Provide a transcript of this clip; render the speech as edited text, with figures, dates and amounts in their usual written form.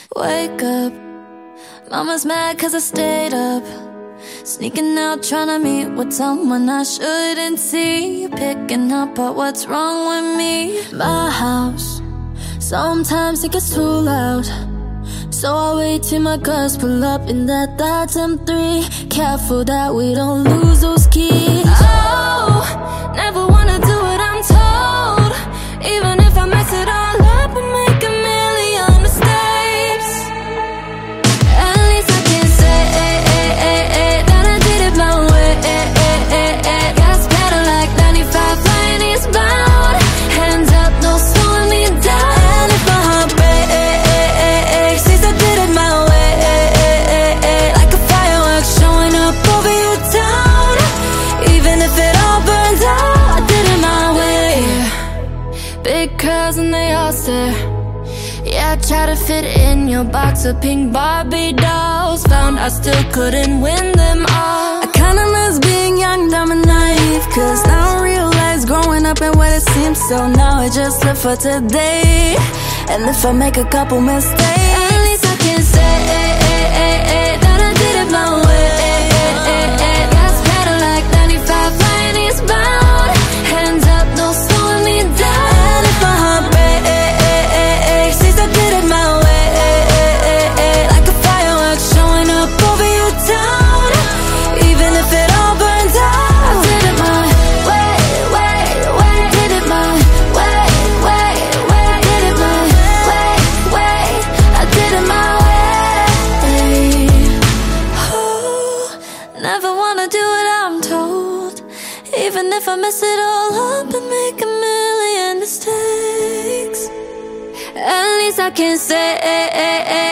Wake up, mama's mad cause I stayed up, sneaking out trying to meet with someone I shouldn't see. Picking up at what's wrong with me. My house, sometimes it gets too loud, so I wait till my cars pull up in that Dodge M3. Careful that we don't lose those keys. Oh, never wanna do what I'm told, even if I mess it all up and make a million mistakes. At least I can say that I did it my way. Gas pedal like 95, flying eastbound. Hands up, no slowing me down. And if my heart breaks, since I did it my way, like a firework showing up over your town. Even if it all burns out, I did it my way. Big curls and they all stare. Yeah, I tried to fit in your box of pink Barbie dolls. Found I still couldn't win them all. I kinda miss being young, dumb and naive, cause now I realize growing up ain't what it seems. So now I just live for today, and if I make a couple mistakes, at least I can say that I did it my way. Gas pedal like 95, flying eastbound. Hands up, no slowing me down. And if my heart breaks, since I did it my way, like a firework showing up over your town. Even if it all burns out, I did it my way, did it my way, did it my way, I did it my way. Oh, never wanna do what I'm told, even if I mess it all up and make a million mistakes. At least I can say